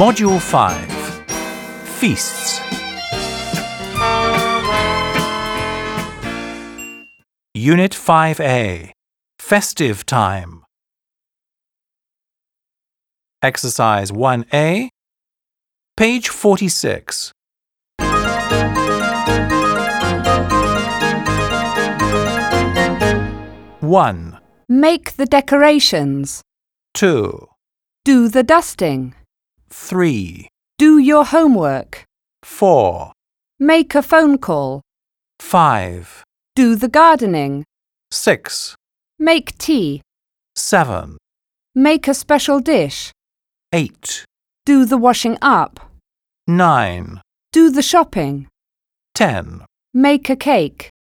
Module 5. Feasts. Unit 5A. Festive time. Exercise 1A. Page 46. 1. Make the decorations. 2. Do the dusting. 3. Do your homework. 4. Make a phone call. 5. Do the gardening. 6. Make tea. 7. Make a special dish. 8. Do the washing up. 9. Do the shopping. 10. Make a cake.